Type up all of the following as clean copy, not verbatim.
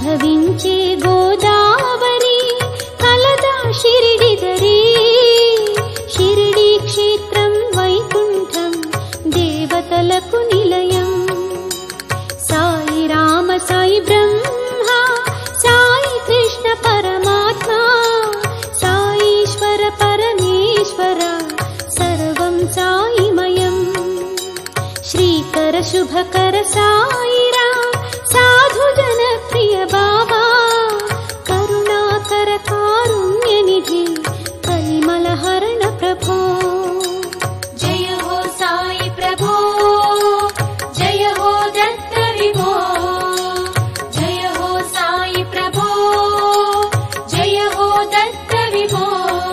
ఉద్భవించే గోదావరి కలదా షిరిడిదరి. షిరిడి క్షేత్రం వైకుంఠం దేవతలకు నిలయం. సాయి రామ సాయి బ్రహ్మ సాయి కృష్ణ పరమాత్మ సాయీశ్వర పరమేశ్వర సర్వం సాయిమయం. శ్రీకర శుభకర సాయిరా సాధు జన ప్రియ బాబా కరుణాకర కారుణ్య నిధి కలిమల హరణ ప్రభో. జయ హో సాయి ప్రభో, జయ హో దత్త విభో. జయ హో సాయి ప్రభో, జయ హో దత్త విభో.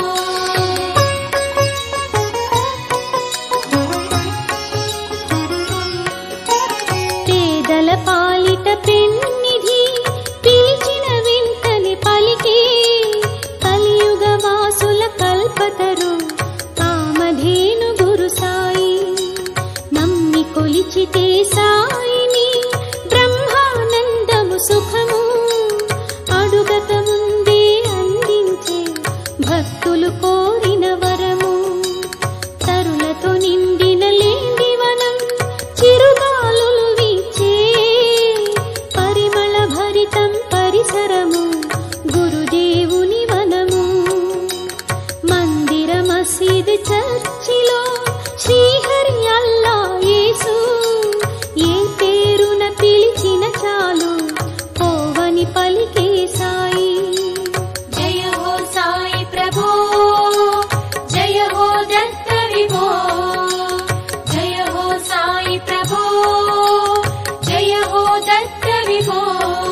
పేదల పాలిట పెన్నిధి పిలిచిన వెంటనే పలికే కలియుగ వాసుల కల్పతరు కామధేను గురు సాయి. నమ్మి కొలిచితే సాయిని బ్రహ్మానందము సుఖము అడుగక ముందే అందించే భక్తులు కోరిన వరము. తరులతో నిండిన లేండివనం చిరుగాలులు వీచే పరిమళ భరితం పరిసరము గురుదేవుని వనము. మందిర మసీదు చర్చిలో శ్రీహరి అల్లా యేసు ఏ పేరున పిలిచిన చాలు పోవని పలికే సాయి. జయ హో సాయి ప్రభో, జయ హో దత్త విభో. జయ హో సాయి ప్రభో, జయ హో దత్త విభో.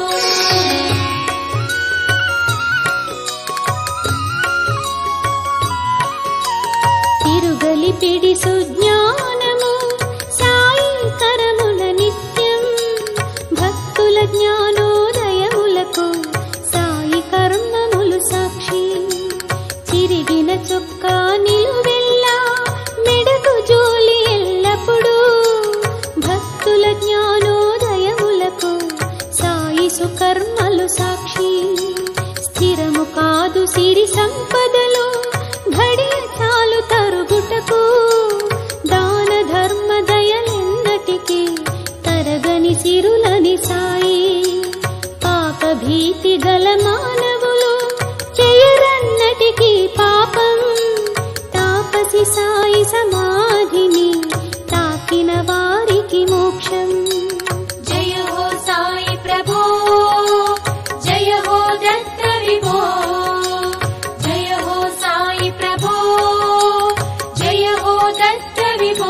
తిరుగలి పిడి సుజ్ఞానము సాయి కరముల నిత్యం. భక్తుల జ్ఞానోదయములకు సాయి కర్మములు సాక్షి. చిరిగిన చొక్కా నిలువెల్లా మెడకు జోలి ఎల్లప్పుడూ భక్తుల జ్ఞానోదయములకు సాయి సుకర్మలు సాక్షి. స్థిరము కాదు సిరి సంపదలు ఘడియ చాలు తరుగుటకు. దాన ధర్మ దయలెన్నటికీ తరగని సిరులని సాయి. పాప భీతి గల మానవులు చేయరన్నటికీ పాపం. తాపసి సాయి సమాధిని తాకిన వారికి మోక్షం. జయ హో సాయి ప్రభో, జయ హో దత్త విభో. జయ హో సాయి ప్రభో, జయ హో దత్త విభో.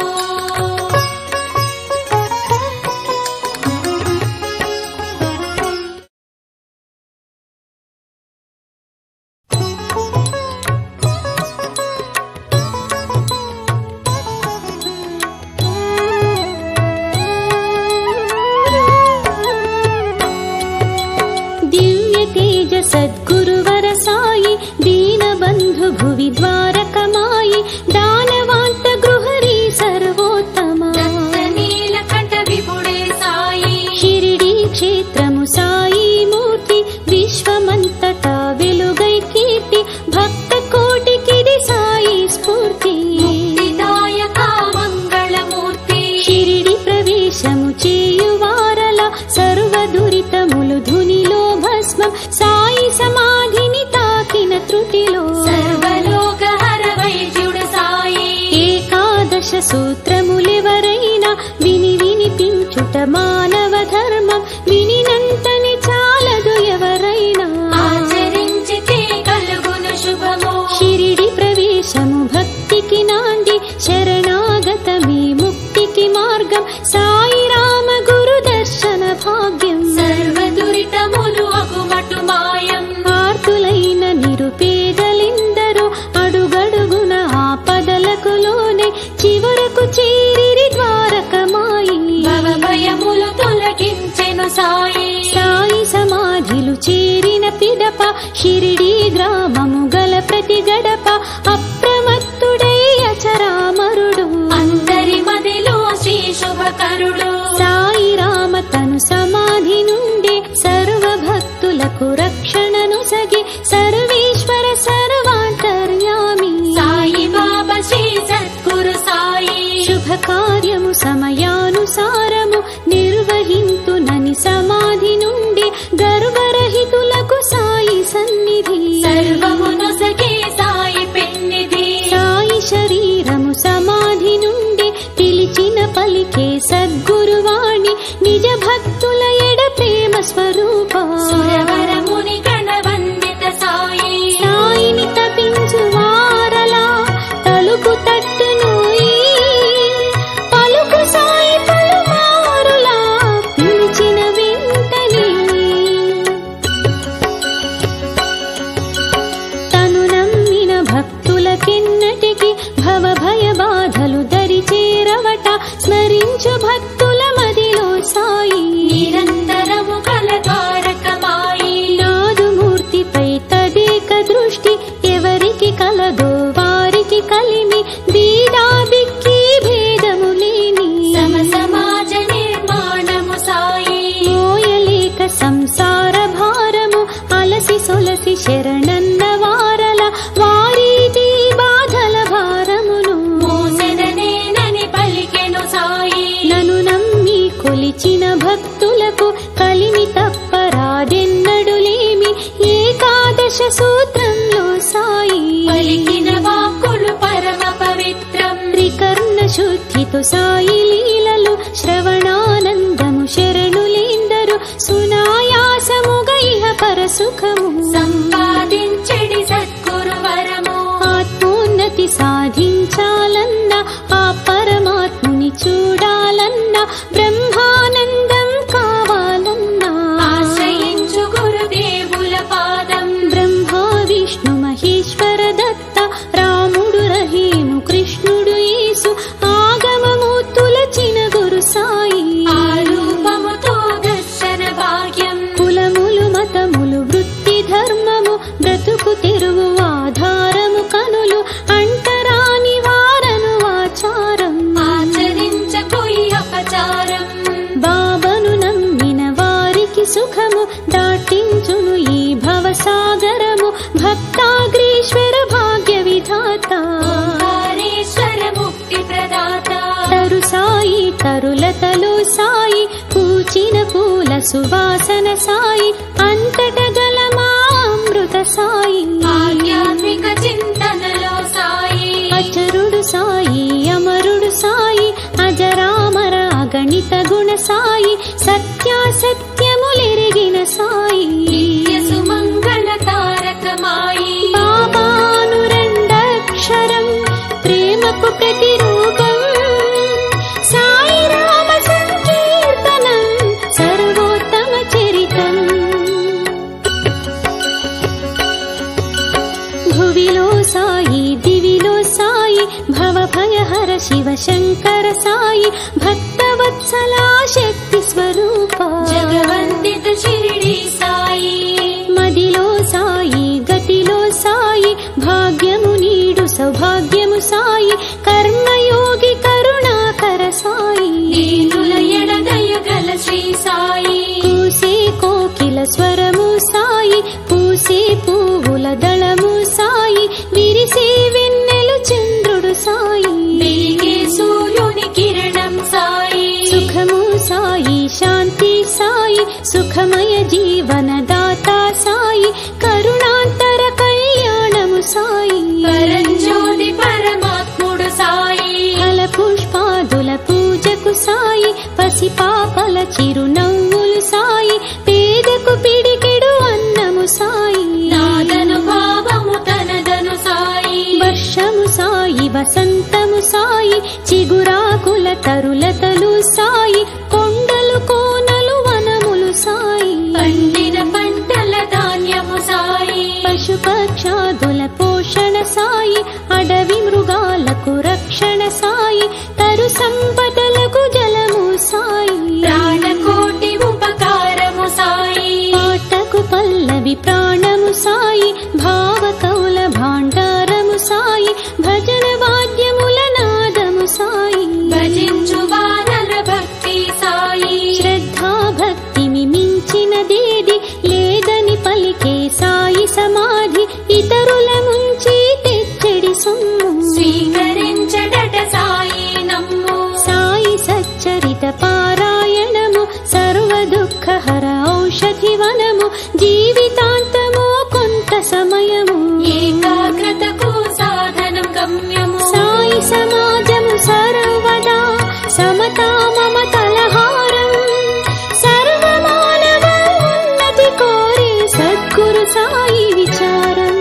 దివ్య తేజ సద్గురువర సాయి దీనబంధు భువి ద్వారకమాయి దానవాంత గృహరి సర్వోత్తమ. నీలకంఠ విభుడే సాయి. షిరిడి క్షేత్రము సాయి మూర్తి విశ్వమంతటా వెలుగై కీర్తి. భక్త కోటికిది సాయి స్ఫూర్తి. ముక్తిదాయక మంగళమూర్తి. షిరిడి ప్రవేశము చేయువారల సర్వ దురితములు ధునిలో భస్మం. సాయి సమాధిని తాకిన త్రుటిలో సర్వలోక హర వైద్యుడు సాయి. ఏకాదశ సూత్రములెవరైనా విని వినిపించుట మానవ ధర్మం. వినినంతని చాలదు ఎవరైనా ఆచరించితే కలుగును శుభము. షిరిడి ప్రవేశము భక్తికి నాంది. శరణాగతమే ముక్తికి మార్గం. సాయి రామ గురు దర్శన భాగ్యం. సర్వ దురితములు అగుమటు మాయం. ఆర్తులైన నిరుపేదలిందరూ అడుగడుగున ఆపదలకు లోనే చివరకు చేరిరి ద్వారకమాయి. భయములు తొలగించెను సాయి. సాయి సమాధిలు చేరిన పిదప షిరిడి గ్రామము గల ప్రతి గడప అప్రమత్తుడై అచరామరుడు. అందరి మదిలో శ్రీ శుభకరుడు. సాయి రామ తను సమాధి నుండి సర్వ సంసార భారము అలసి సొలసి శరణన్న వారల వారీతి బాధల భారమును మోసెదనేనని పలికెను సాయి. నను నమ్మి కొలిచిన భక్తులకు కలిమి తప్పరాదెన్నడులేమి ఏకాదశ సూత్రంలో సాయి పలికిన వాక్కులు పరమ పవిత్రం. త్రికర్ణ శుద్ధితో సాయి లీలలు శ్రవణానందము శరణులేందరు సునాయాసముగ ఇహ పరసుఖము సంపాదించెడి సద్గురు వరము. ఆత్మోన్నతి సాధించాలన్న ఆ పరమాత్ముని చూడాలన్నా బ్రహ్మానందం కావాలన్నా ఆశ్రయించు గురుదేవుల పాదం. బ్రహ్మ విష్ణు మహేశ్వర దత్త రాముడు రహీము కృష్ణుడు యేసు ఆగమము తులచిన గురు సాయి ఆ రూపముతో దర్శన భాగ్యం. కులములు మతములు వృత్తి ధర్మము బ్రతుకు తెరువు ఆధారము కనులు అంటరాని వారను ఆచారం ఆచరించకోయి అపచారం. బాబను నమ్మిన వారికి సుఖము దాటించును ఈ భవసాగరము భక్తాగ్రీశ్వర భాగ్య విధాత ఓంకారేశ్వర ముక్తి ప్రదాత. తరు సాయి తరులతలో సాయి పూచిన పూల సువాసన సాయి అంతట గల మా అమృత సాయి ఆధ్యాత్మిక చింతనలో సాయి. అచరుడు సాయి అమరుడు సాయి అజరామర అగణిత గుణ సాయి సత్యాసత్యములెరిగిన సాయి నిత్య సుమంగళ తారకమాయి. బాబానురండక్షరం ప్రేమకు ప్రతిరూపం సాయి రామ సంకీర్తనం సర్వోత్తమ చరితం. భువిలో సాయి దివిలో సాయి భవభయహర శివ శంకర సాయి భక్తవత్సలా శక్తి స్వరూప జగవందిత షిరిడి సాయి. మదిలో సాయి గతిలో సాయి భాగ్యము నీడు సౌభాగ్యము సాయి కర్మయోగి కరుణాకర సాయి దీనుల ఎడదయగల శ్రీ సాయి. పూసే కోకిల స్వరము సాయి పూసే పువ్వుల దళము సాయి విరిసే వెన్నెలు చంద్రుడు సాయి వెలిగే సూర్యుని కిరణం సాయి. సుఖము సాయి శాంతి సాయి సుఖమయ జీవనదాత సాయి కరుణాంతర కళ్యాణము సాయి పరంజ్యోతి పరమాత్ముడు సాయి. ఫల పుష్పాదుల పూజకు సాయి పసిపాపల చిరునవ్వులు సాయి పేదకు పిడికెడు అన్నము సాయి నాదను భావము తనదను సాయి. వర్షము సాయి వసంతము సాయి చిగురాకుల తరులతలు సాయి కొండలు కోనలు వనములు సాయి పండిన పంటల ధాన్యము సాయి. పశుపక్షాదుల పోషణ సాయి అడవి మృగాలకు రక్షణ సాయి తరు సంపదలకు జలము సాయి ప్రాణకోటి ఉపకారము సాయి. పాటకు పల్లవి ప్రాణము సాయి భావకౌల భాండారము సాయి భజన వాద్యముల నాదము సాయి భజించు వానర భక్తి సాయి. శ్రద్ధా భక్తిని మించినదేది లేదని పలికే సాయి సమాధి ఇతరుల ముంచి తెచ్చడి సొమ్ము స్వీకరించడట సాయి నమ్ము. సాయి సచ్చరిత పారాయణము సర్వ దుఃఖహర ఔషధి వనము జీవితాంతము కొంత సమయము ఏకాగ్రతకు సాధనం గమ్యము. సాయి సమాజము సర్వదా సమతా మమతలహారం సర్వమానవ ఉన్నతి కోరే సద్గురు సాయి విచారం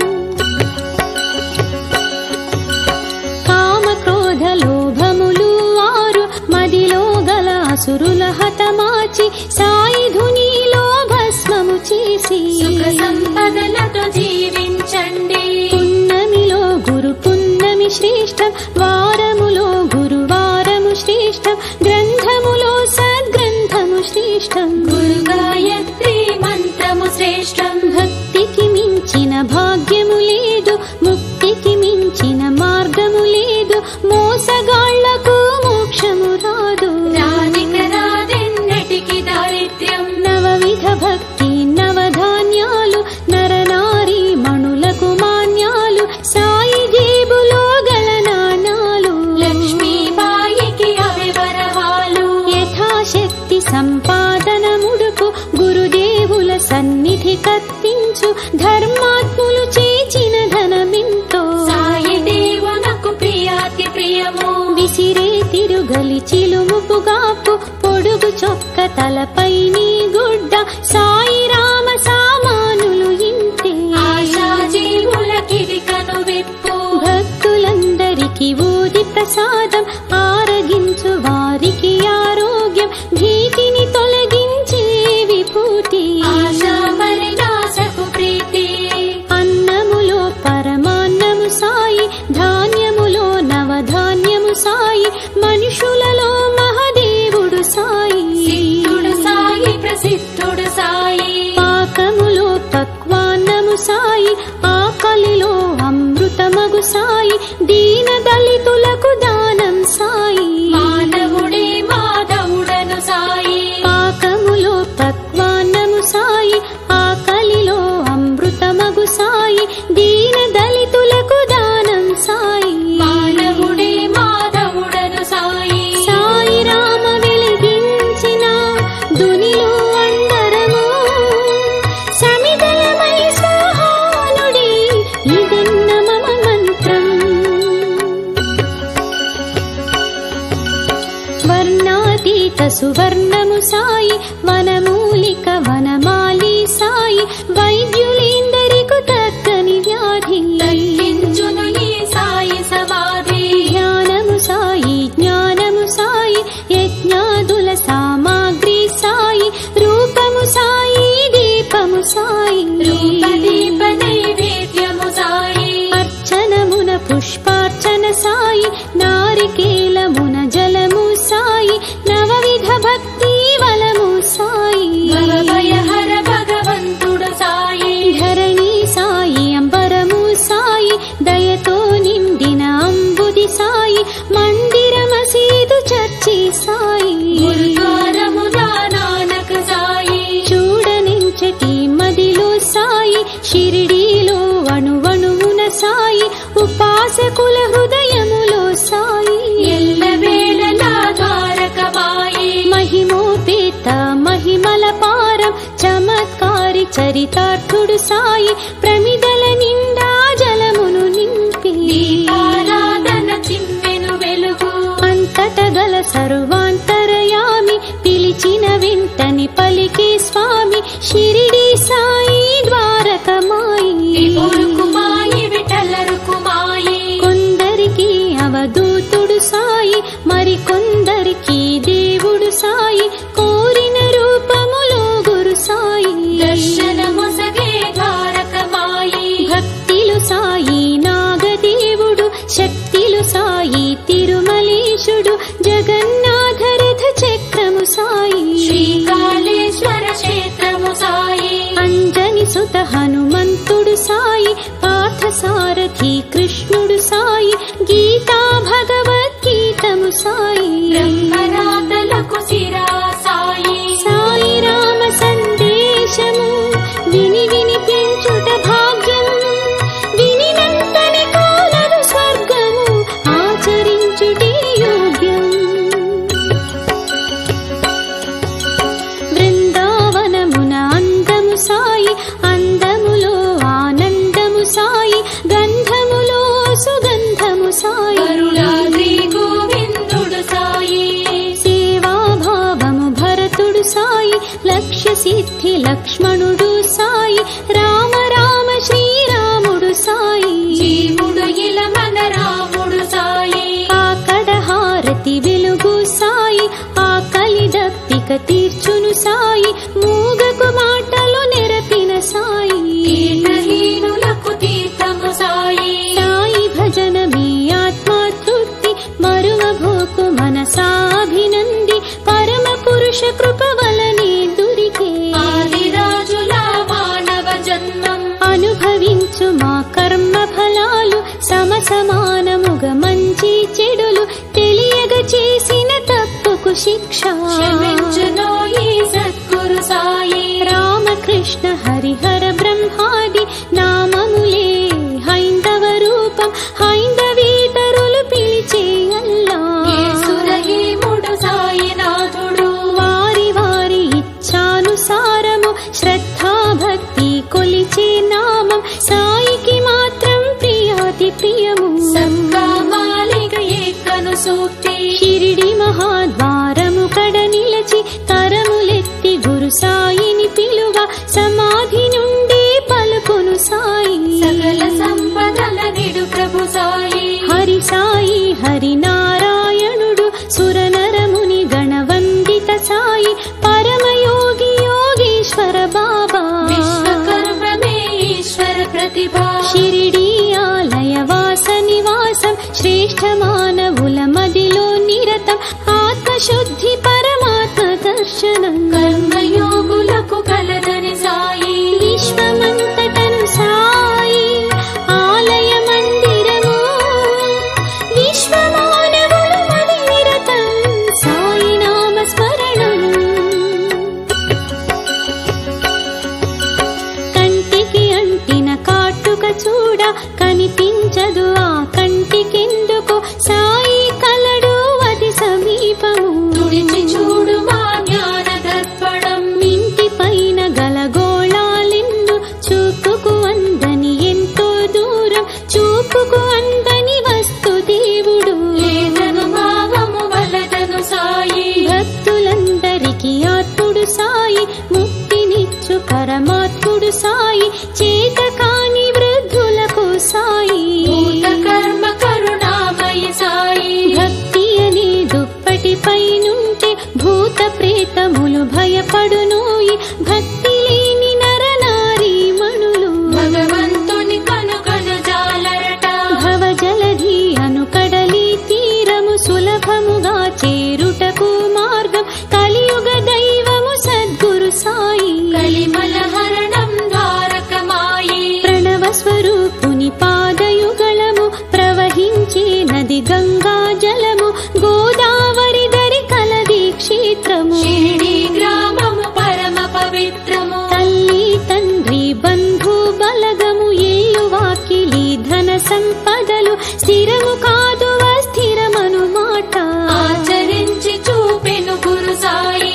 కామ క్రోధ లోభములు వారు మదిలో గల అసురుల హతమాచి సాయి ధునిలో భస్మము చేసి సుఖ సంపదలతో జీవించండి. పున్నమిలో గురు పున్నమి శ్రేష్టం వారములో గురువారము శ్రేష్టం గ్రంథములో సద్గ్రంథము శ్రేష్టం గురు గాయత్రి మంత్రము శ్రేష్టం. భక్తికి మించిన భాగ్యము లేదు ముక్తికి మించిన మార్గము లేదు మోసగాళ్లకు మోక్షము రాదు రానిక రాదెన్నటికి దారిద్ర్యం. నవవిధ భక్తి సన్నిధి కత్తించు ధర్మాత్ములు చేచిన ధనమెంతో సాయి దేవునకు ప్రియాతి ప్రియము విసిరే తిరుగలి చిలుముపుగాపు పొడుగు చొక్క తలపై నీ గుడ్డ సాయి రామ సామానులు ఇంతే ఆశా జీవులకిది కను విప్పు భక్తులందరికీ ఊది ప్రసాదం ఆరగించు వారికి ఆరోగ్యం భీతిని తొలగించే విభూతి ఆశా మరినాశకు ప్రీతి అన్నములో పరమాన్నము సాయి ధాన్యములో నవధాన్యము సాయి మనుషులలో మహదేవుడు సాయి సిద్ధుడు సాయి ప్రసిద్ధుడు సాయి పాకములో పక్వాన్నము సాయి ఆకలిలో అమృతమగు సాయి దీన దళితులకు దానం సాయి మానవుడే మాధవుడను సాయి పాకములో పక్వాన్నము సాయి ఆకలిలో అమృతమగు సాయి దీన దళితులకు దానం సాయి మానవుడే మాధవుడను సాయి సాయి రామ వెలిగించిన దునిలో అందరము సమిదలమై స్వాహానుడి ఇదన్న మమ మంత్రం వర్ణాతీత సువర్ణము సాయి వనమూలిక వనమాలి సాయి వైద్యులేందరికు తగ్గని వ్యాధి తగ్గించును ఈ సాయి సమాధి జ్ఞానము సాయి జ్ఞానము సాయి యజ్ఞాదుల సామాగ్రి సాయి రూపము సాయి దీపము సాయి రూపదీప నైవేద్యము సాయి అర్చనమున పుష్పార్చన సాయి నారికేలమున జలము సాయి నవవిధ భక్తి వలము సాయి భవభయహర భగవంతుడు సాయి ధరణి సాయి అంబరము సాయి దయతో నిండిన అంబుది సాయి మందిర మసీదు చర్చి సాయి గురుద్వారములా నానక సాయి చూడనించటి మదిలో సాయి షిరిడీలో అణువణువున సాయి ఉపాసకుల హృదయములో సాయి ఎల్లవేళలా ద్వారకమాయి మహిమోపేత మహిమల పారం చమత్కారి చరితార్థుడు సాయి ప్రమిదల నిండా జలమును నింపి దీపారాధన చిమ్మెను వెలుగు అంతట గల సర్వాంతరయామి పిలిచిన వెంటని పలికే స్వామి షిరిడి సాయి ద్వారకమాయి విపురుకుమాయి విఠలరుకుమాయి కొందరికి అవధూతుడు సాయి మరికొందరికి దేవుడు సాయి కోరిన రూపములో గురు సాయి దర్శనమొసగే ద్వారకమాయి భక్తిలు సాయి నాగదేవుడు శక్తిలు సాయి తిరుమలేశుడు జగన్నాథ రథ చక్రము సాయి శ్రీకాళేశ్వర క్షేత్రము సాయి అంజని సుత హనుమంతుడు సాయి పార్థసారథి కృష్ణుడు సాయి గీతా భగవద్గీతము సాయి బ్రహ్మరాతలకు శిరా సాయి సాయి రామ సందేశము విని వినిపించుట భాగ్యం వినినంతనే కాలదు స్వర్గము ఆచరించుటే యోగ్యం బృందావనమున అందము సాయి అందములో ఆనందము సాయి గంధములో సుగంధము సాయి కరుణాద్రి గోవిందుడు సాయి సేవాభావము భరతుడు సాయి లక్ష్య సిద్ధి లక్ష్మణుడు సాయి రామ రామ శ్రీరాముడు సాయి జీవుడు ఇల మన రాముడు సాయి ఆకడ హారతి వెలుగు సాయి ఆకలి దప్పిక తీర్చును సాయి మూగకు మాటలు నెరపిన సాయి తీర్థహీనులకు తీర్థము సాయి సాయి భజనమే ఆత్మతృప్తి మరువభోకు మనసాభినంది పరమ పురుష కృప వలనే దురికే ఆదిరాజుల మానవ జన్మ శ్రద్ధాభక్తి కొలిచే నామం సాయికి మాత్రం ప్రియాతి ప్రియము. ఏకను సూక్తి షిరిడి మహాద్వారము కడ నిలచి కరములెత్తి గురు సాయిని పిలువ సమాధి నుండి పలుకును సాయి. సకల సంపదల నిడు ప్రభు సాయి. హరి సాయి హరి నారాయణుడు సురనరముని గణవందిత సాయి పరమయోగి యోగీశ్వర బాబా. విశ్వకర్మమే ఈశ్వర ప్రతిభ. షిరిడి ఆలయ వాస నివాసం శ్రేష్ఠ మానవుల మదిలో నిరతం ఆత్మశుద్ధి పరమాత్మ దర్శనం. కర్మయోగులకు కలదని సాయి. విశ్వమంతటను సాయి ఆలయ మందిరము. విశ్వమానవుల మది నిరతం సాయి నామ స్మరణం. కంటికి అంటిన కాటుక చూడ కనిపించదు ఆ కంటికెందుకు సాయి కలడు అతి సమీపము. తుడిచి చూడు మా జ్ఞాన దర్పణం. ఇంటి పైన గలగోళాలెన్ను చూపుకు అందని ఎంతో దూరం చూపుకు అందని వస్తు దేవుడు. లేదను భావము వలదను సాయి. భక్తులందరికీ ఆత్ముడు సాయి ముక్తినిచ్చు పరమాత్ముడు సాయి చేత కాని వృద్ధులకు సాయి. భూత కర్మ కరుణామయి సాయి. భక్తి అనే దుప్పటిపై నుంటే భూత ప్రేతములు భయపడునోయి. భక్తి లేని నరనారీ మణులు భగవంతుని కనుకను జాలరట. భవజలధి అను కడలి తీరము సులభముగా చేరుటకు మార్గం కలియుగ దైవము సద్గురు సాయి. కలిమల హరణం ద్వారకమాయి. ప్రణవ స్వరూపుని పాదయుగళము ప్రవహించే నది గంగా జలము గోదావరి దరి కలది క్షేత్రము. షిరిడి గ్రామము పరమ పవిత్రము. తల్లి తండ్రి బంధు బలగము ఏలు వాకిలి ధన సంపదలు స్థిరము కాదు అస్థిరమను మాట. ఆచరించి చూపెను గురు సాయి.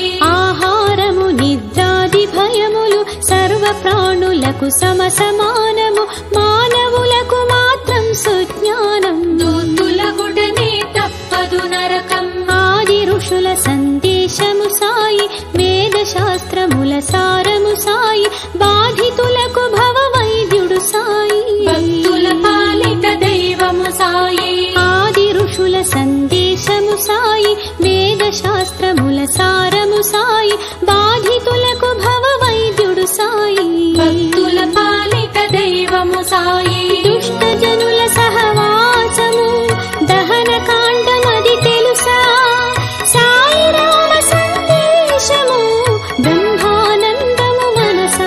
ఆహారము నిద్రాది భయములు సర్వ ప్రాణులకు సమసమానము మానవులకు మాత్రం సుజ్ఞానం. దూతుల గుడనే తప్పదు నరకం. ఆది ఋషుల సందేశము సాయి వేద శాస్త్రముల సారము సాయి బాధితులకు భవ వైద్యుడు సాయి. భక్తుల పాలిత దైవము సాయి. ఆది ఋషుల సందేశము సాయి వేద శాస్త్రముల సారము సాయి బాధితులకు భవ వైద్యుడు సాయి. భక్తుల పాలిత దైవము సాయి. దుష్ట జనుల సహవాసము దహన కాండమది తెలుసా. సాయి రామ సందేశము బ్రహ్మానందము మనసా.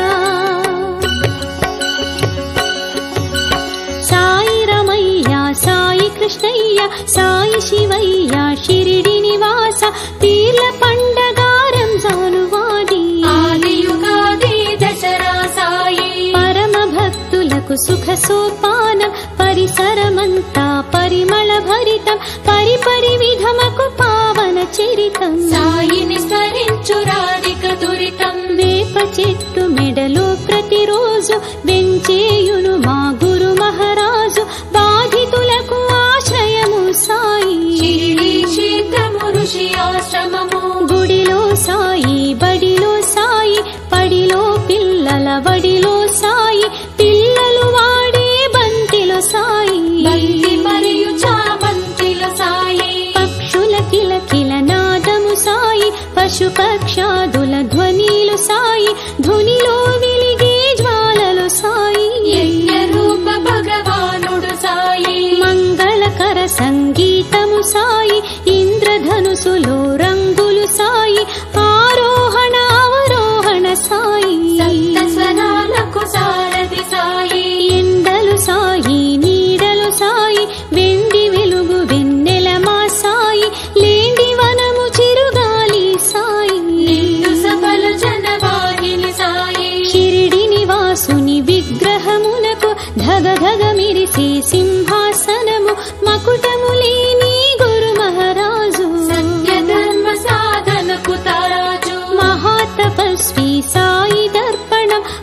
సాయి రమయ్య సాయి కృష్ణయ్య సాయి శివయ్య షిరిడి నివాస పీర్ల పండగ రంజాను వాడి. ఆదియుగాది దశరా సాయి. పరమ భక్తులకు సుఖ సోపానం పరిసరమంతా పరిమళ భరితం పరిపరి విధమకు పావన చరితం. సాయిని స్మరించు రాధిక దురితం. వేప చెట్టు మెడలో ప్రతిరోజు వెంచేయును మా గురు మహారాజు బాధితులకు ఆశ్రయము సాయి. షిరిడి క్షేత్రము ఋషి ఆశ్రమము. గుడిలో సాయి బడిలో సాయి పడిలో పిల్లల వడిలో సాయి పిల్లలు వాడే బంతిలో సాయి. బంతి మరియు చామంతిలో సాయి. పక్షుల కిలకిల నాదము సాయి పశు పక్షాదుల ధ్వనిలు సాయి ధునిలో వెలిగే జ్వాలలు సాయి. యజ్ఞ రూప భగవానుడు సాయి. మంగళకర సంగీతము సాయి ఇంద్రధనుసులో రంగులు సాయి ఆరోహణ అవరోహణ సాయి. సప్త స్వరాలకు సారథి సాయి. ఎండలు సాయి నీడలు సాయి వెండి వెలుగు వెన్నెల మా సాయి లేండి వనము చిరుగాలి సాయి. నిండు సఫల జనవాహిని సాయి. షిరిడి నివాసుని విగ్రహమునకు ధగ ధగ మిరిసే సింహాసనము మకుటము లేని గురు మహారాజు. సత్య ధర్మ సాధనకు తారాజు. మహాతపస్వి సాయి దర్పణం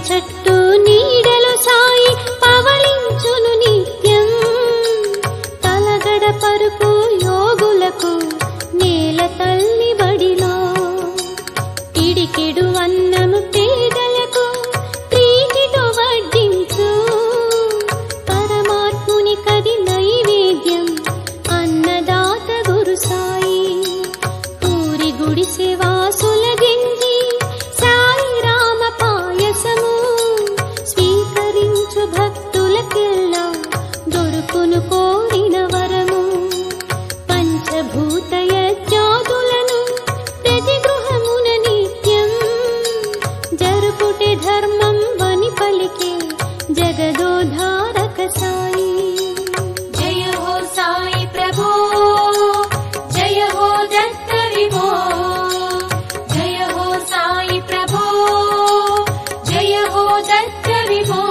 చెట్టు నీడలు సాయి పవళించును నిత్యం. తలగడ పరుపు యోగులకు నేల తల్లి బడిలో. కిడికిడు అన్నము పేదలకు ప్రీతితో వడ్డించు. పరమాత్ముని కది నైవేద్యం అన్నదాత గురు సాయి. పూరి గుడిసె వాసుల గెంజి సాయి రామ పాయసము స్వీకరించు భక్తులకెల్లా దొరుకును కోరిన వరము. పంచభూత యజ్ఞాదులను ప్రతి గృహమున నిత్యం జరుపుటే ధర్మం వని పలికే జగదోధారక సాయి. జయ హో సాయి ప్రభో, జయ హో దత్త విభో. జయ హో సాయి ప్రభో, జయ హో దత్త విభో.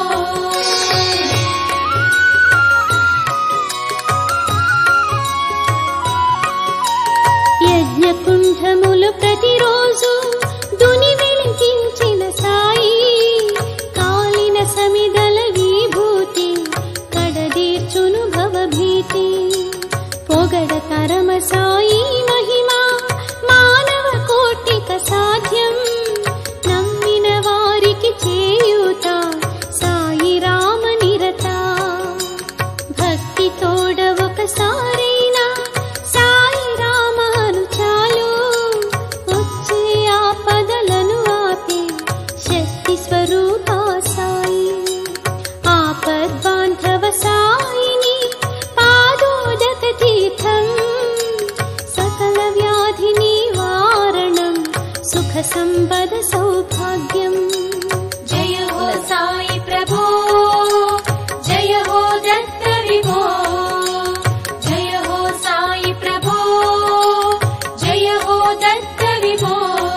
యజ్ఞకుంఠములు ప్రతిరోజు దుని వెలిగించిన సాయి. కాలిన సమిదల విభూతి కడదీర్చును భవభీతి. పొగడ తరమ సాయి మహిమా మానవ కోటిక సాధ్యం. నమ్మిన వారికి చేయూత సాయి రామ నిరత. భక్తి తోడ ఒకసారైనా సాయి రామను చాలు. వచ్చే ఆపదలను ఆపే శక్తి స్వరూప సాయి. ఆపద్బాంధవ సాయిని పాదోదక తీర్థం. సకల వ్యాధి నివారణం సుఖ సంపద సౌభాగ్యం. జయ హో సాయి ప్రభో, జయ హో దత్త విభో. జయ హో సాయి ప్రభో, జయ హో దత్త విభో.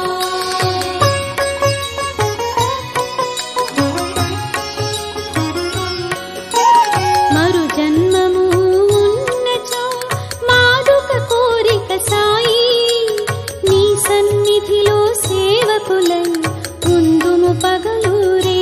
మరు జన్మము ఉన్నచో మాదుక కోరిక సాయి. నీ సన్నిధిలో సేవకులై ఉందుము పగలూరే.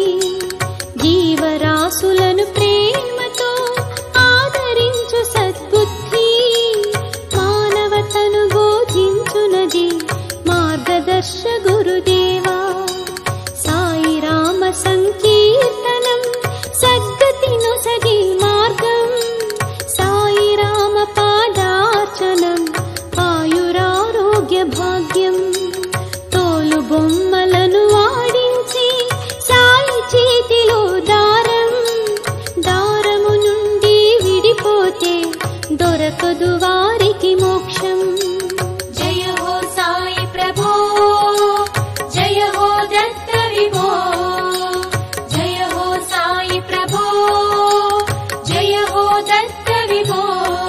జీవరాశులను ప్రేమతో ఆదరించు సద్బుద్ధి. మానవతను బోధించునది మార్గదర్శ గురుదేవా. సాయి రామ సంకీర్తనం సద్గతి నొసగి మార్గం. సాయి రామ పాదార్చనం ఆయురారోగ్య భాగ్యం. తోలు బొమ్మలను ఆడించి సాయి చేతిలో దారం. దారము నుండి విడిపోతే దొరకదు వారికి మోక్షం. జయ హో సాయి ప్రభో, జయ హో దత్త విభో. జయ హో సాయి ప్రభో, జయ హో దత్త విభో.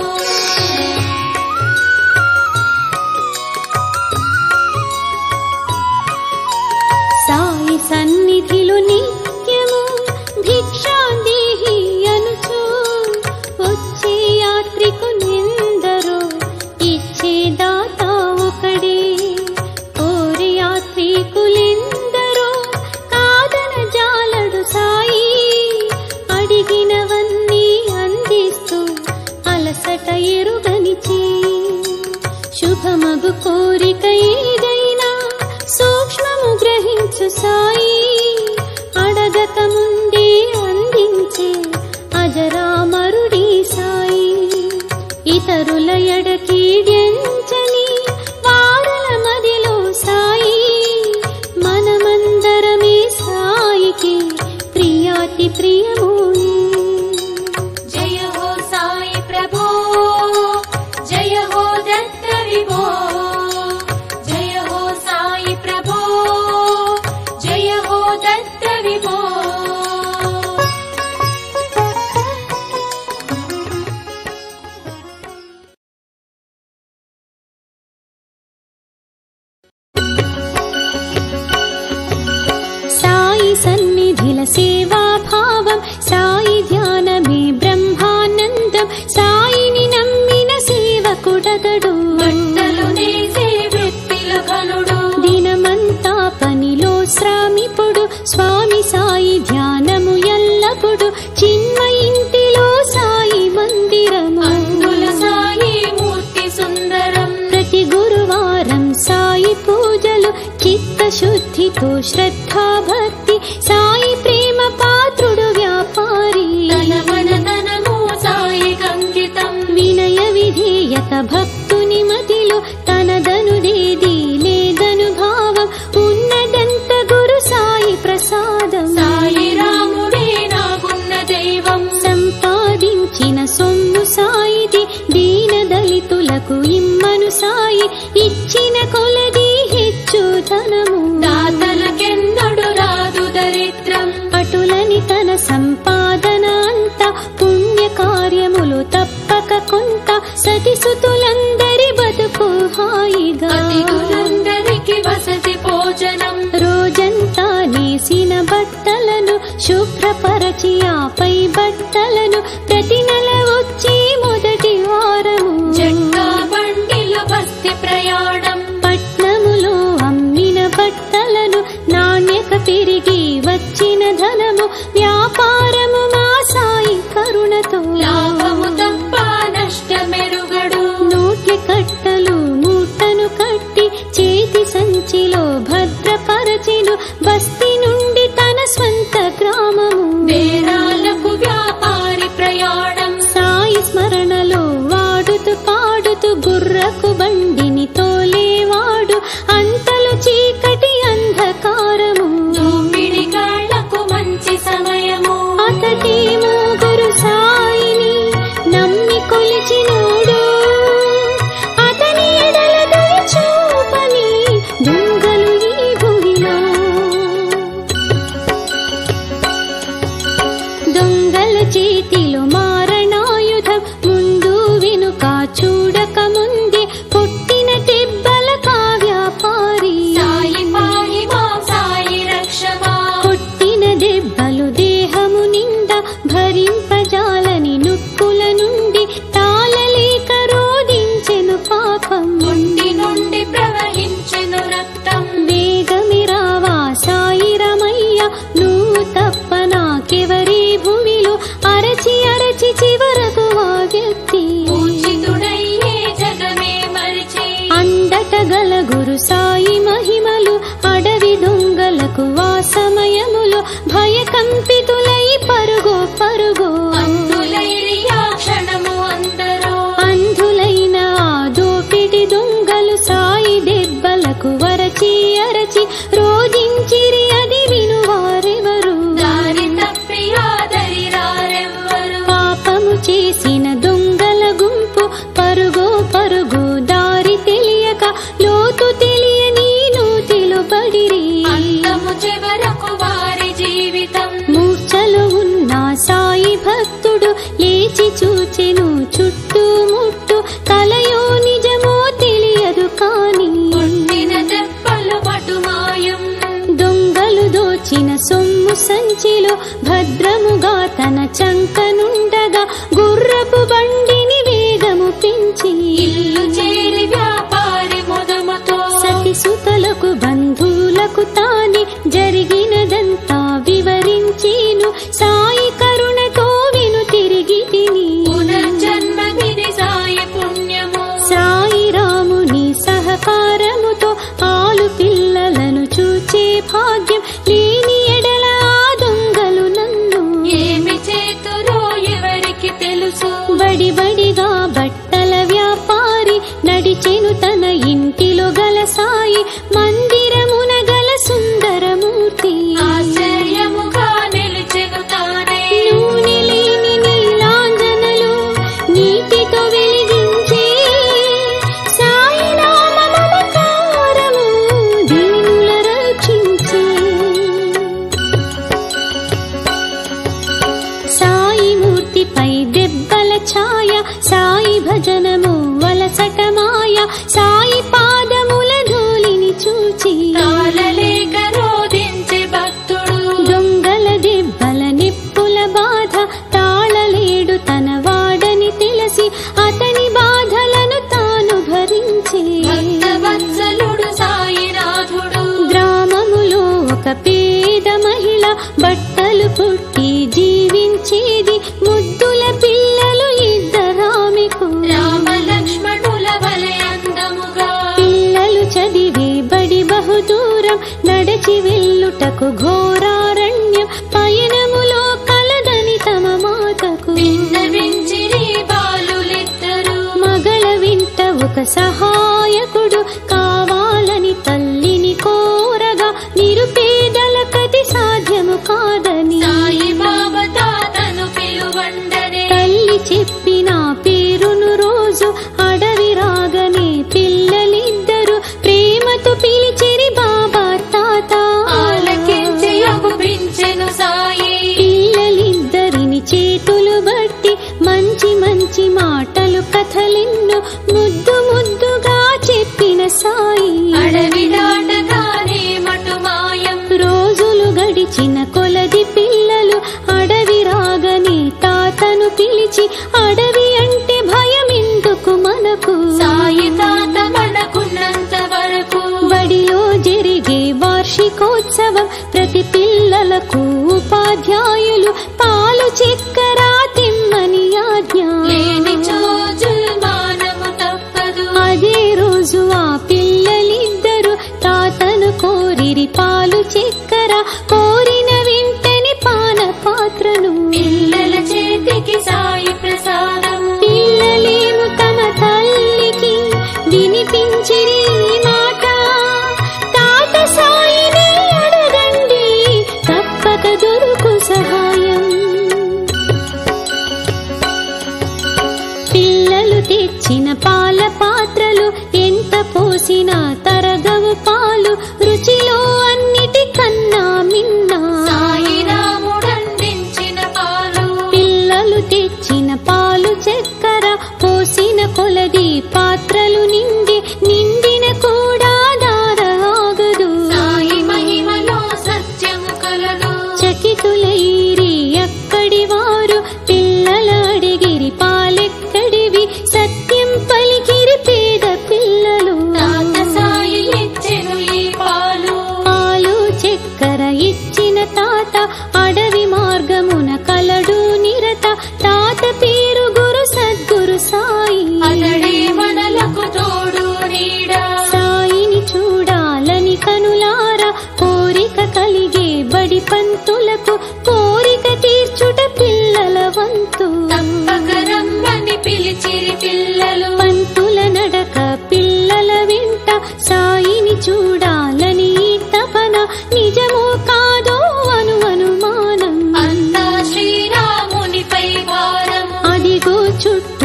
సాయి సన్నిధిలో నిత్యము భిక్షాందేహి అనుచు. వచ్చే యాత్రికులెందరో ఇచ్చే దాత ఒకడే. కోరి యాత్రికులెందరో కాదన జాలడు సాయి. అడిగినవన్నీ అందిస్తూ అలసట ఎరుగని చేయి. శుభమగు కోరిక ఏదైనా సూక్ష్మము గ్రహించు సాయి. అడగక ముందే అందించే అజరామరుడి సాయి. ఇతరుల ఎడకీడ్యంచని వారల మదిలో సాయి. మనమందరమే సాయికి ప్రియాతి ప్రియమోయి. జయ హో సాయి ప్రభో, జయ హో దత్త విభో. జయ హో సాయి ప్రభో, జయ హో దత్త విభో. సాయి సన్నిధిల సేవా భావం. సాయి ధ్యానమే బ్రహ్మానందం. సాయిని నమ్మిన సేవకుడగడు. మంటలు నేసే వ్యక్తిల ఘనుడు. దినమంతా పనిలో శ్రామిపుడు స్వామి సాయి. శుద్ధితో శ్రద్ధా భక్తి సాయి ప్రేమ పాత్రుడు వ్యాపారి తన మన ధనము సాయికంకితం వినయ విధేయత భక్తుని మతిలో తనదనుదేది లేదను భావం ఉన్నదంత గురు సాయి ప్రసాదం సాయి రాముడే నాకున్న దైవం సంపాదించిన సొమ్ము సాయిది దీన దళితులకు ఇమ్మను సాయి ఇచ్చిన కొలది హెచ్చు ధనము దాతలకెన్నడు రాదు దరిద్రం అటులని తన సంపాదన అంతా పుణ్య కార్యములు తప్పక కొంత సతిసుతులందరి బతుకు హాయిగా అతిథులందరికి వసతి భోజనం రోజంతా నేసిన బట్టలను శుభ్రపరచి ఆపై బట్టలను ప్రతి నెల వచ్చి మొదటి వారము జెండా బండిలో బస్తి ప్రయాణం పట్నములో అమ్మిన బట్టలను నాణ్యత పెరిగి వచ్చిన ధనము వ్యాపారము మా సాయి కరుణతో లాభము తప్ప నష్టమెరుగడు నోట్ల కట్టలు మూటను కట్టి చేతి సంచిలో భద్రపరచెను బస్తి నుండి తన స్వంత గ్రామము బేరాలకు వ్యాపారి ప్రయాణం సాయి స్మరణలో వాడుతూ పాడుతూ గుర్రకు బండిని తోలేవాడు అంతలు చీకటి అంధకారము దోపిడి గాళ్లకు మంచి సమయము అతటేమో గురు సాయిని నమ్మి కొలిచినోడు అతని ఎడల దయ చూపని దొంగలు ఈ భూమిలో దొంగల చేతిలో మారణాయుధం ముందు వెనుక చూడక ముందే కొట్టిన దెబ్బల కావ్యాపారి సాయి పాహి మాం సాయి రక్షమా కొట్టిన దెబ్బలు దేహము నిండా భరింపజాలని నొప్పుల నుండి తాళలేక రోధించెను పాపం ఒంటి నుండి ప్రవహించెను రక్తం వేగమి రావా సాయి రమయ్య నువ్వు తప్ప నాకెవరి భూమిలో అరచి అరచి చివరకు ఆ వ్యక్తి పూజితుడయ్యే జగమే మరిచి అండట గల గురు సాయి మహిమలు అడవి దొంగలకు ఆ సమయములో భయకంపితులై పరుగో పరుగో అంతులైరి ఆ క్షణము అందరూ అంధులైన ఆ దోపిడి దొంగలు సాయి దెబ్బలకు వరచి అరచి రోధించిరి అది వినువారెవరు దారి తప్పి ఆదరి రారెవ్వరు పాపము చేసిన దొంగల గుంపు పరుగో పరుగు దారి తెలియక లోతు తెలియని నూతిలో పడిరి అందము చివరకు వారి జీవితం మూర్ఛలో ఉన్న సాయి భక్తుడు లేచి చూచెను చుట్టుముట్టు కలయో నిజమో తెలియదు కాని కొట్టిన దెబ్బలు పటుమాయం దొంగలు దోచిన సొమ్ము సంచిలో భద్రముగా తన చంకనుండగా గుర్రపు బండిని వేగము పెంచి ఇల్లు చేరి వ్యాపారి మొదమతో సతిసుతలకు బంధువులకు తానే జరిగినదంతా వివరించేను సాయి కరుణతో విను తిరిగి తిని పునర్జన్మదిని సాయి పుణ్యము సాయి రాముని సహకారముతో ఆలు పిల్లలను చూచే భాగ్యం లేని ఎడల ఆ దొంగలు నన్ను ఏమి చేతురో ఎవరికి తెలుసు బడి బడిగా బట్టల వ్యాపారి నడిచెను తన ఇంటిలో గల సాయి మందిరమున గల సుందరమూర్తి ఆశ్చర్యముగా నిలిచెను తానే నూనె లేని నీలాంజనలు నీటితో వెలిగించే సాయి నామ మమకారము దీనుల రక్షించే సాయి మూర్తిపై దెబ్బల ఛాయ సాయి భజనము వలసట మాయ సాయి పాదముల ధూళిని చూచి తాళలేక రోధించే భక్తుడు దొంగల దెబ్బల నిప్పుల బాధ తాళలేడు తన వాడని తెలిసి అతని బాధలను తాను భరించే భక్తవత్సలుడు సాయినాథుడు గ్రామములో ఒక పేద మహిళ బట్టలు పుట్టి జీవించేది ముద్దుల పిల్లలు ఇద్దరామెకు రామ లక్ష్మణుల వలె అందముగా పిల్లలు చదివే బడి బహుదూరం నడచి వెళ్ళుటకు ఘోరారణ్యం పయనములో కలదని తమ మాతకు విన్నవించిరి బాలులిద్దరు. మగళ వింట ఒక సహాయకుడు కావాలని తల్లిని కోరగా నిరుపేదలకది సాధ్యము కాదని సాయిబాబా తాతను పిలువండనే. తల్లి చెప్పిన పేరును రోజు అడవి రాగనే పిల్లలిద్దరు ప్రేమతో పిలిచిరి బాబా తాత. ఆలకించి అగుపించెను సాయి. పిల్లలిద్దరిని చేతులు బట్టి మంచి మంచి మాటలు కథలెన్నో ముద్దు ముద్దుగా చెప్పిన సాయి. అడవి దాటగానే మటు మాయం. రోజులు గడిచిన కొలది పిల్లలు అడవి రాగనే తాతను పిలిచి అడవి అంటే భయమెందుకు మనకు సాయి తాత మనకున్నంత వరకు. బడిలో జరిగే వార్షికోత్సవం ప్రతి పిల్లలకు ఉపాధ్యాయులు పాలు చక్కెర తిమ్మని ఆజ్ఞ. లేని చోజుల్మానము తప్పదు. అదే రోజు ఆ పిల్లలిద్దరు తాతను కోరిరి పాలు చక్కెర కోరిన వెంటనే పాన పాత్రను పిల్లల చేతికి సాయి ప్రసాదము. పిల్లలేము తమ తల్లికి వినిపించిరి ఈ మాట. తాత సాయిని అడగండి తప్పక దొరుకు సహాయం. పిల్లలు తెచ్చిన పాల పాత్రలు ఎంత పోసినా తరగవు పాలు రుచిలో అన్నిటికన్నా మిన్నా. సాయి రాముడందించిన పాలు. పిల్లలు తెచ్చిన పాలు చక్కెర పోసిన కొలది పాత్రలు నిండిన కూడా దారాగదు. సాయి మహిమలో సత్యము కలదు. చకితులైరి అక్కడి వారు పిల్లల అడిగిరి పాలెక్కడివి సత్యం పలికిరి పేద పిల్లలు. తాత సాయి ఇచ్చెను ఈ పాలు. పాలు చక్కెర ఇచ్చిన తాత అడవి మార్గమున కలడు నిరత. తాత పేరు గురు సద్గురు సాయి. అతడే మనలకు తోడు నీడ. సాయిని చూడాలని కనులారా కోరిక కలిగే బడి పంతులకు కోరిక తీర్చుట పిల్లల వంతు. తప్పక రమ్మని పిలిచిరి పిల్లలు. పంతుల నడక పిల్లల వెంట సాయిని చూడాలని తపన నిజమో కాదో అనుమానం. అంతా శ్రీరామునిపై భారము. అదిగో చుట్టూ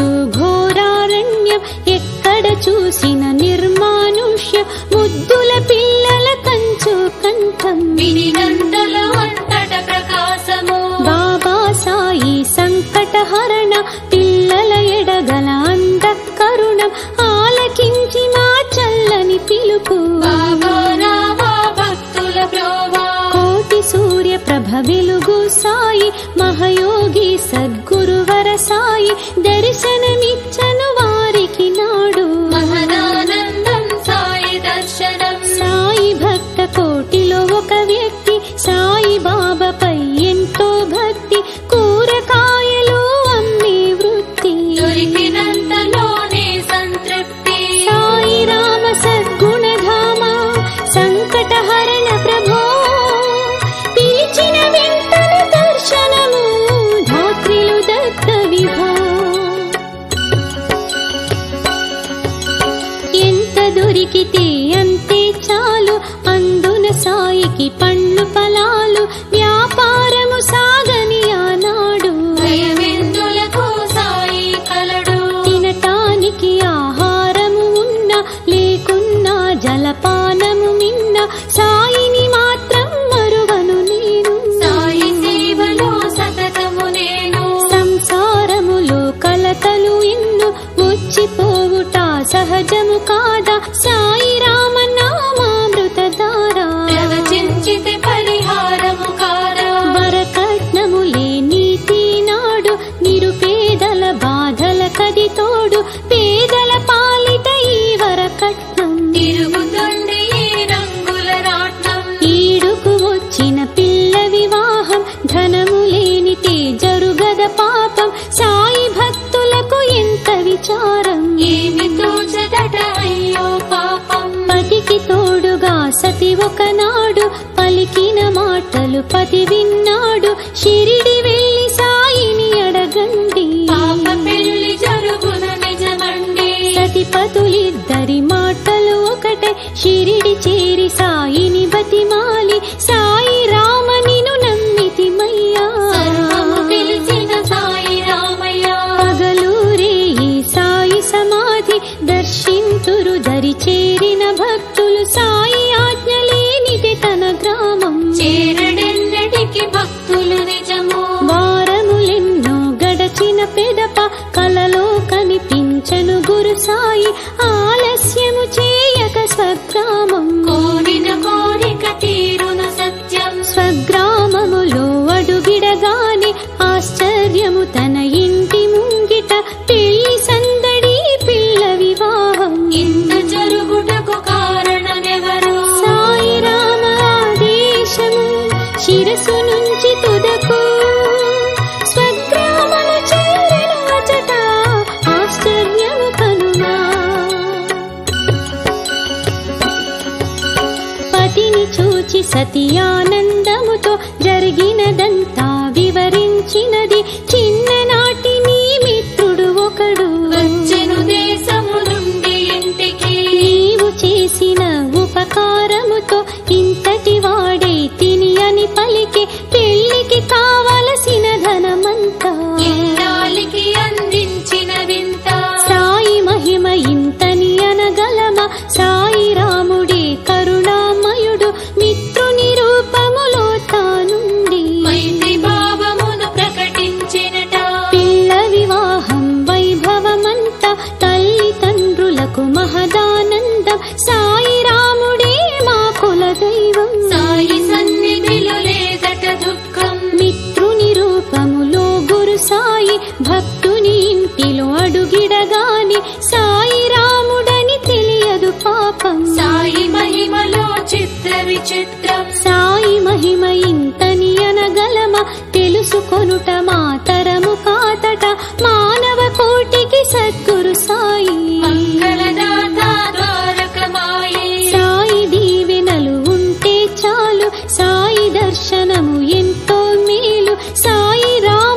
ఘోరారణ్యం ఎక్కడ చూసిన నిర్మానుష్య ముద్దుల పిల్లల కంచు కంఠం. వినినంతలో అంతట ప్రకాశము. బాబా సాయి సంకటహరణ పిల్లల ఎడగల అంద కరుణం ఆలకించి మా చల్లని పిలుపు. బాబా రావా భక్తుల బ్రోవా. కోటి సూర్య ప్రభ వెలుగు సాయి మహయోగి సద్గురువర సాయి దర్శనమిచ్చను వారికి నాడు. మహదానందం సాయి దర్శనం. సాయి భక్త కోటిలో ఒక వ్యక్తి సాయి బాబాపై ఎంతో భక్తి కూరగాయలు అమ్మే వృత్తి. దొరికినంతలోనే సంతృప్తి. సాయి రామ సద్గుణధామ సంకటహరణ ప్రభో పిలిచిన వెంటనే దర్శనము ధాత్రిలు దత్త విభో. ఎంత దొరికితే అంతే చాలు అందున సాయికి పండ్లు ఫలాలు వ్యాపారము సాగని ఆనాడు. భయమెందులకు సాయి కలడు. తినటానికి ఆహారము ఉన్నా లేకున్నా జలపానము మిన్న సాయిని మాత్రం మరువను నేను. సాయి సేవలో సతతము నేను. సంసారములో కలతలు ఎన్ను వచ్చిపోవుట సహజము కాదా సాయి రామ నామామృత ధార. ప్రవచించితే పరిహారము కారా. వరకట్నములే నీతి నాడు నిరుపేదల బాధల కది తోడు పేదల పాలిట ఈ వరకట్నం. తిరుగుతుండే ఈ రంగుల రాట్నం. ఈడుకు వచ్చిన పిల్ల వివాహం ధనము లేనితే జరుగద పాపం. సాయి భక్తులకు ఎంత విచారం ఏమి తోచదట అయ్యో పాపం. పతికి తోడుగా సతి ఒకనాడు పలికిన మాటలు పతి విన్నాడు. షిరిడి వెళ్ళి సాయిని అడగండి, పాప పెళ్లి జరుగును నిజమండి. సతిపతులిద్దరి మాటలు ఒకటే. షిరిడి చేరి సాయిని బతిమాలి, సాయి రామ నిను నమ్మితిమయ్యా, సర్వము తెలిసిన సాయి రామయ్య. పగలూరే ఈ సాయి సమాధి దర్శింతురు దరి చేరిన భక్తులు. సాయి ఆజ్ఞ లేనిదే తన గ్రామం చేరడెన్నటికి భక్తులు నిజము. వారములెన్నో గడచిన పెదప కలలో కనిపించను గురు సాయి. ఆలస్యము చేయక స్వగ్రామం కోరిన కోరిక తీరును సత్యం. స్వగ్రామములో అడుగిడగానే ఆశ్చర్యము తన ఇంటి ముంగిట. పెళ్లి సందడి పిల్ల వివాహం ఇంత జరుగుటకు కారణమెవరు? సాయి రామ ఆదేశము శిరసు నుంచి తుదకు. స్వగ్రామము చేరెను అచట ఆశ్చర్యము కనునా. పతిని చూచి సతి ఆనందముతో జరిగినదంతా వివరించినది. చిన్ననాటి నీ మిత్రుడు ఒకడు వచ్చెను దేశము నుండి ఇంటికి. నీవు చేసిన ఉపకారముతో ఇంతటి వాడై తిని అని పలికే. పెళ్లికి కావలసిన ధనమంతా ఇల్లాలికి అందించిన వింత. సాయి మహిమ ఇంతని అనగలమా? సాయి రాముడే కరుణామయుడు మిత్రుని రూపములో తానుండి మైత్రి భావమును ప్రకటించినట. పిల్ల వివాహం వైభవమంతా తల్లిదండ్రులకు మహదానందం. సాయి రాముడే మా కుల దైవం, సాయి సన్నిధిలో లేదట దుఃఖం. మిత్రుని రూపములో గురు సాయి భక్తుని ఇంటిలో అడుగిడగాని సాయి రాముడని తెలియదు పాపం. సాయి మహిమలో చిత్ర విచిత్రం. సాయి మహిమ ఇంతని అనగలమా? తెలుసుకొనుట మాతరము కాతట. మానవ కోటికి సద్గురు సాయి మంగళదాత ద్వారకమాయి. సాయి దీవెనలు ఉంటే చాలు, సాయి దర్శనము ఎంతో మేలు. సాయి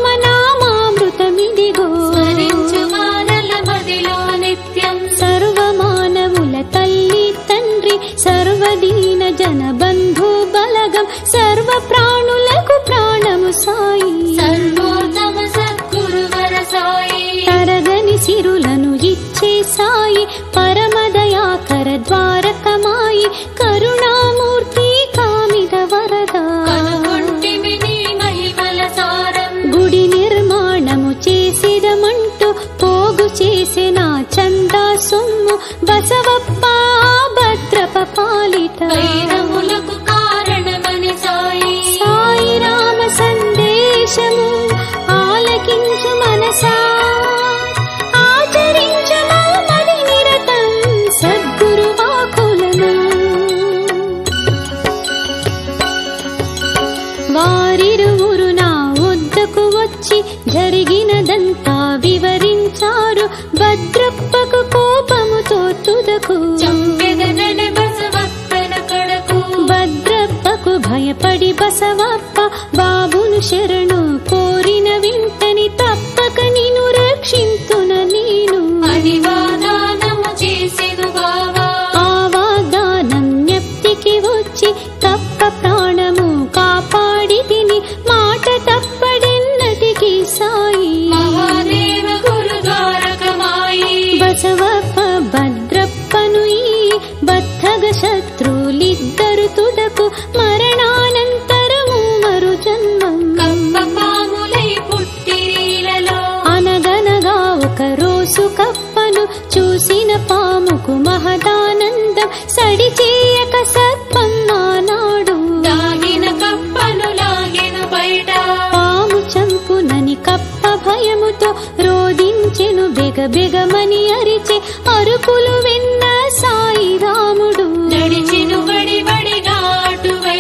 రామనామామృతమిదిగో స్మరించు మానల మదిలో నిత్యం. సర్వమానవుల తల్లి తండ్రి సర్వదీన జన బంధు బలగం. సర్వ ప్రాణులకు ప్రాణము సాయి, సర్వోత్తమ సద్గురువర సాయి. తరగని సిరులను ఇచ్చే సాయి పరమదయాకర ద్వారకమాయి. కరుణామూర్తి కామిద వరద కనుగొంటిమి నీ మహిమల సారం. గుడి నిర్మాణము చేసిదమంటూ పోగు చేసిన చందా సొమ్ము బసవప్ప భద్రప పాలిట. వైరములకు కారణమని సాయి. సాయి రామ సందేశము ఆలకించు మనసా, ఆచరించు మది నిరతం సద్గురు వాకులను. వారిరువురు నా వద్దకు వచ్చి జరిగినదంతా వివరించారు. భద్రప్పకు కోపముతో తుదకు చంపెదనని బసవప్పన కడకు. భద్రప్పకు భయపడి బసవప్ప బాబును శరణు కోరిన వెంటని తప్పక నిన్ను రక్షింతున నేను అని వాగ్దానము చేసెను బావా. ఆ వాగ్దానం జ్ఞప్తికి వచ్చి తప్ప ప్రాణము కాపాడి తిని. మాట తప్పడెన్నటికి సాయి మహాదేవ గురు ద్వారకమాయి. బసవప్ప భద్రప్పను ఈ బద్ధగ శత్రులిద్దరు తుదకు. మరణానంతరము మరు జన్మం కప్ప పాములై పుట్టిరీలలో. అనగనగా ఒక రోజు కప్పను చూసిన పాముకు మహదానందం. సడి చేయక సర్పం ఆనాడు దాగిన కప్పను లాగెను బయట. పాము చంపునని కప్ప భయముతో రోదించెను బెగబెగమని అరిచే. అరుపులు విన్న సాయి రాముడు నడిచెను బడి బడిగా అటువైపు.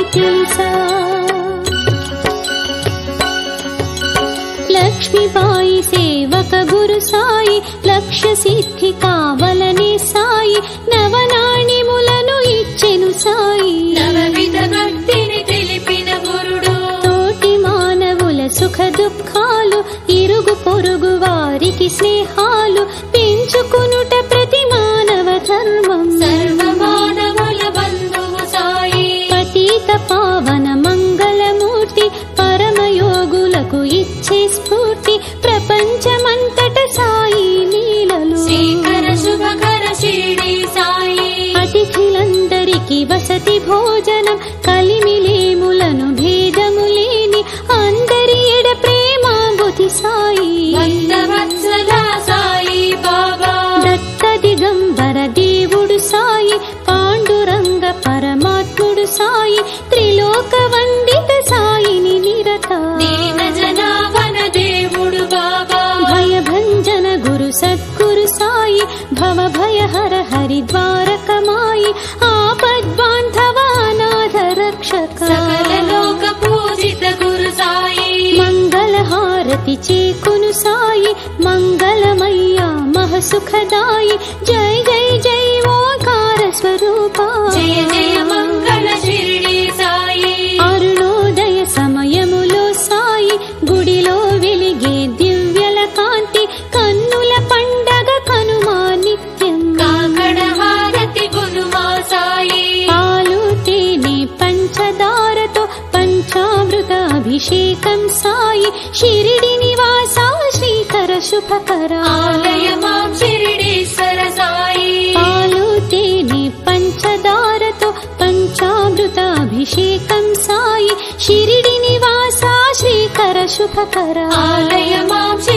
తెలుసా లక్ష్మీబాయి సేవక గురు సాయి లక్ష్య సిద్ధి కావలనే సాయి నవనాణ్యములను ఇచ్చెను సాయి నవవిధ భక్తిని తెలిపిన గురుడు తోటి మానవుల సుఖ దుఃఖాలు ఇరుగు పొరుగు వారికి స్నేహాలు పెంచుకునుట ప్రతి మానవ ధర్మం సర్వమానవుల బంధువు సాయి పతిత పావన మంగళమూర్తి పరమయోగులకు ఇచ్చే స్ఫూర్తి ప్రపంచమంతట సాయి లీలలు శ్రీకర శుభకర షిరిడి సాయి అతిథులందరికీ వసతి భోజనం కలిమిలేములను భేదములేని అందరి ఎడ ప్రేమాంబుతి సాయి వందవత్సల సాయి బాబా దత్త దిగంబర దేవుడు సాయి పాండురంగ పరమాత్ముడు సాయి త్రిలోక వందిత సాయిని నిరత దీన జనావన దేవుడు బాబా భయభంజన గురు సద్గురు సాయి భవ భయ హర హరిద్వారకమాయి ఆపద్బాంధవ అనాథ రక్షక సకల లోక పూజిత గురు సాయి మంగళహారతి చేకును సాయి మంగళమయ్య మహసుఖదాయి జై జై జై ఓంకార స్వరూప జయ జయ మంగళ షిరిడి సాయి అరుణోదయ సమయములో సాయి గుడిలో వెలిగే దివ్యల కాంతి కన్నుల పండగ కనుమా నిత్యం కాకడ హారతి గునుమా సాయి పాలు తేనె పంచదారతో పంచామృత అభిషేకం సాయి షిరిడి నివాస శ్రీకర శుభకర ఆలయమాం షిరిడీశ్వర సాయి పాలు తేనె పంచదారతో పంచామృత అభిషేకం సాయి షిరిడి నివాస శ్రీకర శుభకర ఆలయమాం